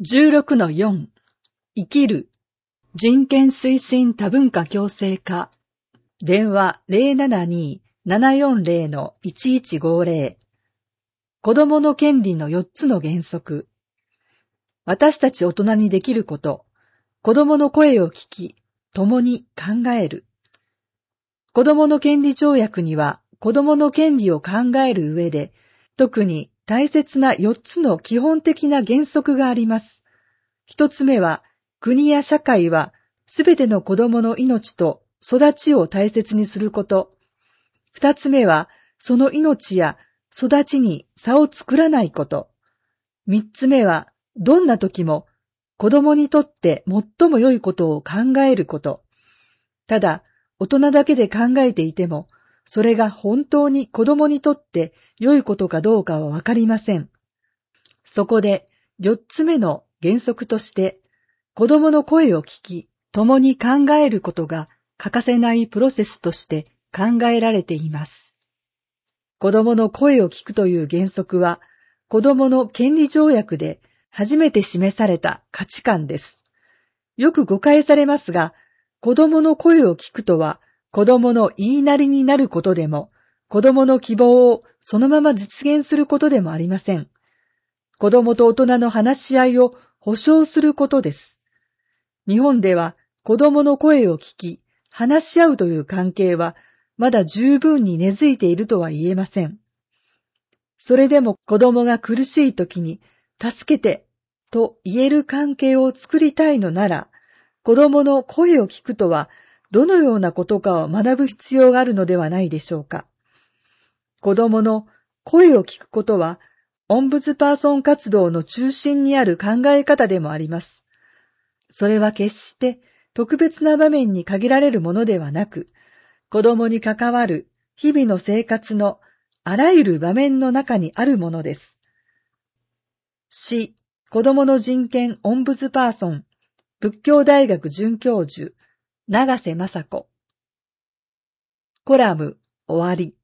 16-4 生きる人権推進多文化共生化電話 072-740-1150 子供の権利の4つの原則私たち大人にできること、子供の声を聞き、共に考える。子供の権利条約には子供の権利を考える上で、特に大切な4つの基本的な原則があります。1つ目は、国や社会はすべての子供の命と育ちを大切にすること。2つ目は、その命や育ちに差を作らないこと。3つ目は、どんな時も子供にとって最も良いことを考えること。ただ、大人だけで考えていても、それが本当に子供にとって良いことかどうかはわかりません。そこで、4つ目の原則として、子供の声を聞き、共に考えることが欠かせないプロセスとして考えられています。子供の声を聞くという原則は、子供の権利条約で初めて示された価値観です。よく誤解されますが、子供の声を聞くとは、子供の言いなりになることでも、子供の希望をそのまま実現することでもありません。子供と大人の話し合いを保障することです。日本では子供の声を聞き、話し合うという関係は、まだ十分に根付いているとは言えません。それでも子供が苦しい時に、助けてと言える関係を作りたいのなら、子供の声を聞くとはどのようなことかを学ぶ必要があるのではないでしょうか。子供の声を聞くことは、オンブズパーソン活動の中心にある考え方でもあります。それは決して特別な場面に限られるものではなく、子供に関わる日々の生活のあらゆる場面の中にあるものです。子供の人権オンブズパーソン、仏教大学准教授、長瀬雅子。コラム終わり。